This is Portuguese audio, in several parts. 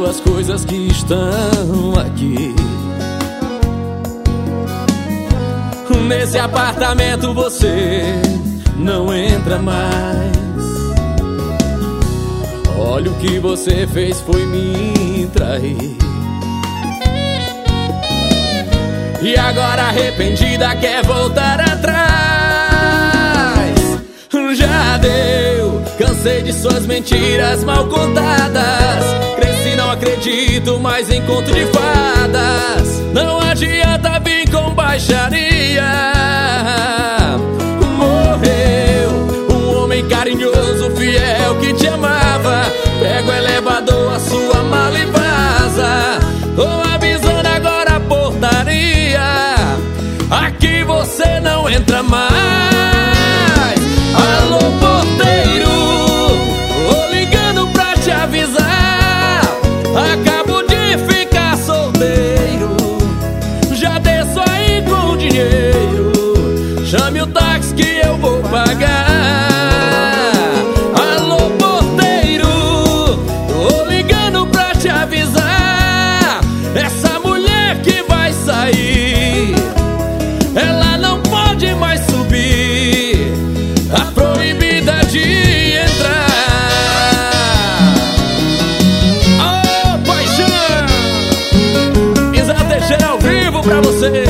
olhando as coisas que estão aqui. Nesse apartamento você não entra mais. Olha o que você fez, foi me trair. E agora arrependida quer voltar atrás. Já deu, cansei de suas mentiras mal contadas. Cresci, não acredito mais em conto de fadas. Não adianta vir com baixaria. Morreu um homem carinhoso, fiel, que te amava. Pega o elevador, a sua mala e vaza. Tô avisando agora a portaria, aqui você não entra mais. Alô, porteiro, tô ligando pra te avisar. Acabo de ficar solteiro. Já desço aí com o dinheiro. Chame o táxi que eu vou pagar. Alô, porteiro, tô ligando pra te avisar. Essa mulher que vai sair, ela não pode mais subir. A proibida de entrar. Oh, paixão! Isa Teixeira ao vivo pra você.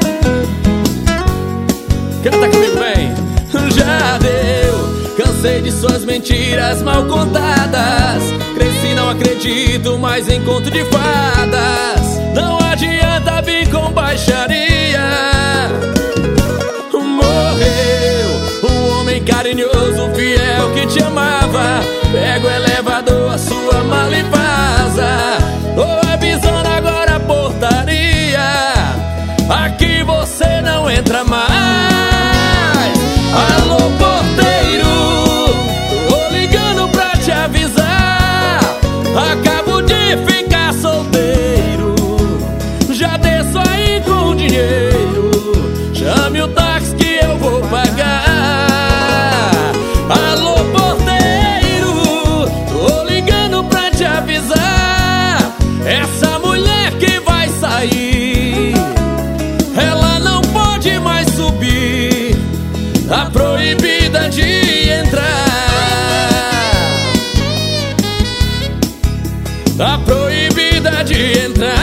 Canta comigo, bem. Já deu, cansei de suas mentiras mal contadas. Cresci, não acredito mais em conto de fadas. Não adianta vir com baixaria. Morreu um homem carinhoso, fiel, que te amava. Pega o elevador, a sua mala e vaza. Tô avisando agora a portaria, aqui você não entra mais. Alô, porteiro, tô ligando pra te avisar. Acabo de ficar solteiro. Já desço aí com o dinheiro. Chame o táxi que eu vou pagar. Alô, porteiro, tô ligando pra te avisar. Essa mulher que vai sair, ela não pode mais subir. A proibida de entrar. A proibida de entrar.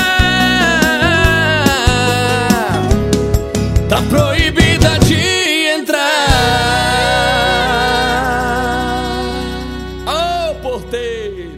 Tá proibida de entrar. Oh, porteiro.